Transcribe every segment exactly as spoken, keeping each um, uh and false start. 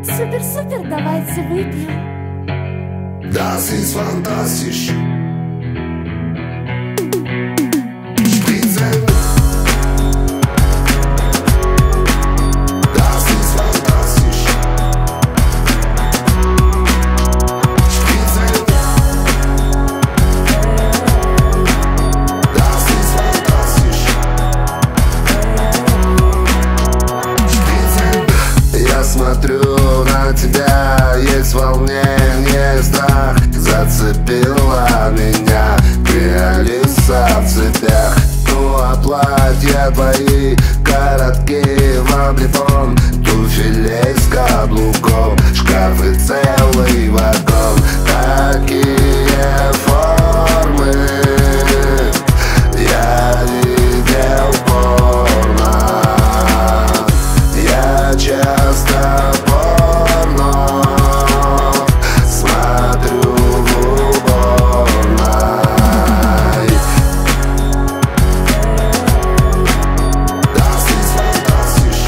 Супер-супер, давайте выпьем. Das ist fantastisch. Смотрю на тебя, есть волнение, страх. Зацепила меня ты, Алиса в цепях. Ну а платья твои короткие в облепон, туфели с каблуком, шкафы целый вагон. Такие формы я видел порно. Я часто порно смотрю в уборной. Das ist fantastisch.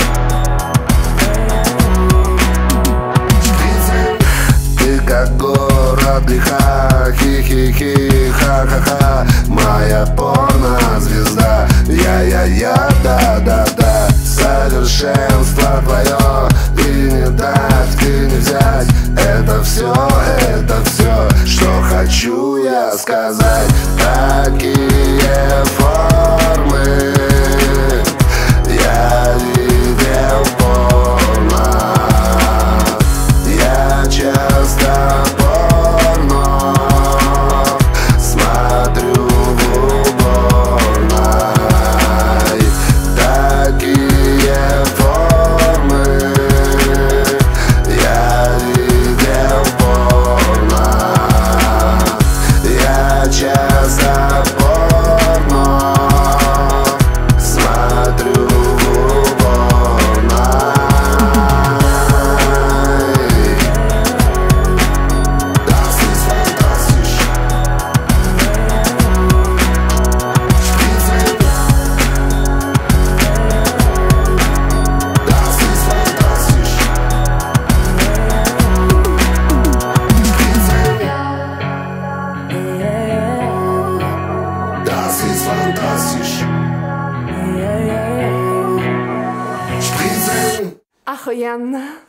Ты как город греха, хи-хи-хи, ха-ха-ха. Моя порно-звезда, я-я-я, да-да-да. Совершенство твое, и не дать, и не взять. Это все, это все, что хочу я сказать. Такие формы я видел порно. Я часто порно смотрю в уборной. Такие формы я видел порно. Я часто порно смотрю в уборной. Das ist fantastisch. Das ist fantastisch. Das ist fantastisch. Spritzen. Охуенно.